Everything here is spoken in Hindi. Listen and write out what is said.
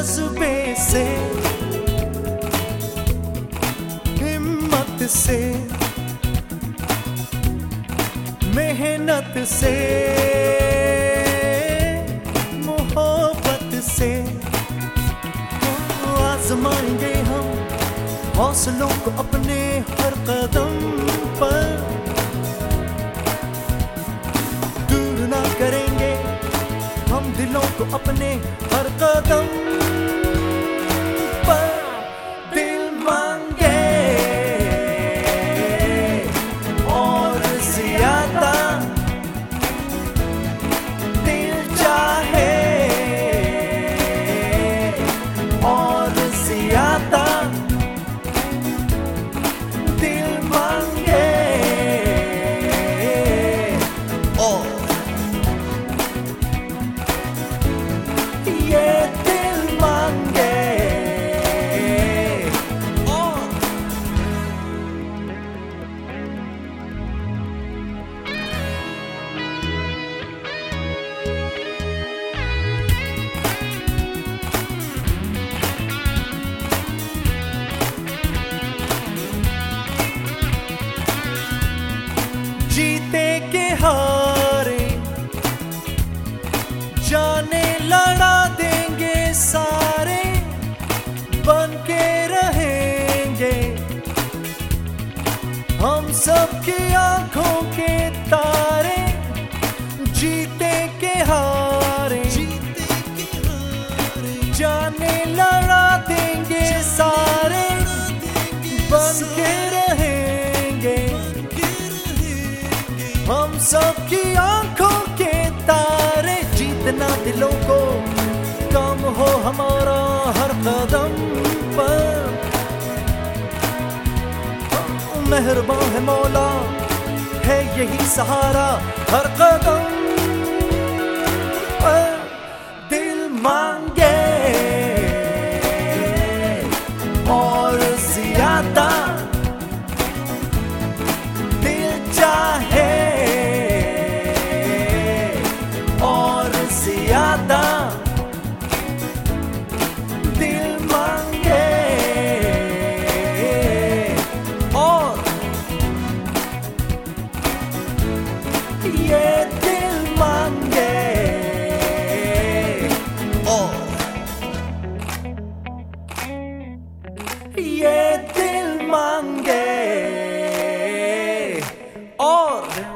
जज्बे से, हिम्मत से, मेहनत से, मोहब्बत से आजमाएंगे हम हौसलों को अपने हर कदम पर। दूर ना करेंगे हम दिलों को अपने हर कदम पर। दिल मांगे और ज्यादा, दिल चाहे और ज्यादा, दिल मांगे और ये दिल मांगे और जीते के हारे जाने लड़ा देंगे सारे, बन के रहेंगे हम सबकी आंखों के तारे। जीते के हारे जाने लड़ा देंगे सारे, बन के रहेंगे हम सबकी आंखों के तारे। जीतना दिलों को काम हो हमारा हर कदम पर। मेहरबान है मौला, है यही सहारा हर कदम पर। दिल मांगे और ज्यादा, दिल चाहे और ज्यादा, दिल मांगे और ये दिल मांगे और ये दिल मांगे और